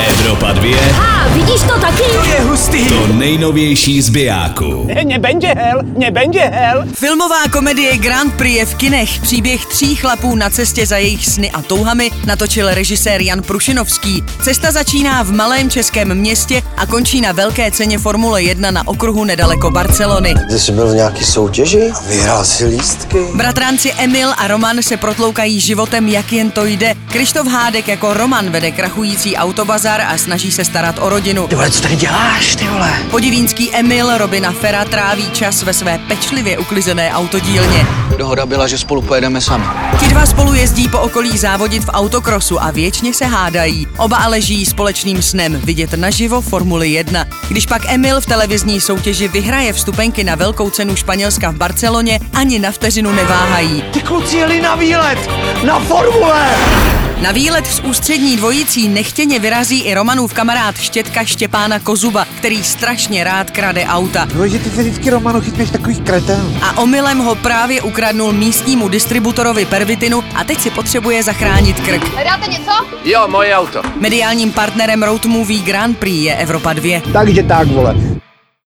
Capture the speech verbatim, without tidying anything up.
Evropa dvě. A vidíš to taky? To je hustý. To nejnovější z bijáku. Nebenže hel, nebenže hel. Filmová komedie Grand Prix je v kinech. Příběh tří chlapů na cestě za jejich sny a touhami natočil režisér Jan Prušinovský. Cesta začíná v malém českém městě a končí na velké ceně Formule jedna na okruhu nedaleko Barcelony. Ty jsi byl v nějaký soutěži a vyhrál si lístky. Bratranci Emil a Roman se protloukají životem, jak jen to jde. Krištof Hádek jako Roman vede krachující autobazar a snaží se starat o rodinu. Ty vole, co tady děláš, ty vole? Podivínský Emil Robina Fera tráví čas ve své pečlivě uklizené autodílně. Dohoda byla, že spolu pojedeme sami. Ti dva spolu jezdí po okolí závodit v autokrosu a věčně se hádají. Oba ale žijí společným snem vidět naživo Formuli jedna. Když pak Emil v televizní soutěži vyhraje vstupenky na velkou cenu Španělska v Barceloně, ani na vteřinu neváhají. Ty kluci jeli na výlet, na Formule! Na výlet s ústřední dvojicí nechtěně vyrazí i Romanův kamarád Štětka Štěpána Kozuba, který strašně rád krade auta. No, že ty se vždycky, Romano, chytneš takových kretel. A omylem ho právě ukradnul místnímu distributorovi pervitinu a teď si potřebuje zachránit krk. Hledáte něco? Jo, moje auto. Mediálním partnerem road movie Grand Prix je Evropa dvě. Takže tak, vole.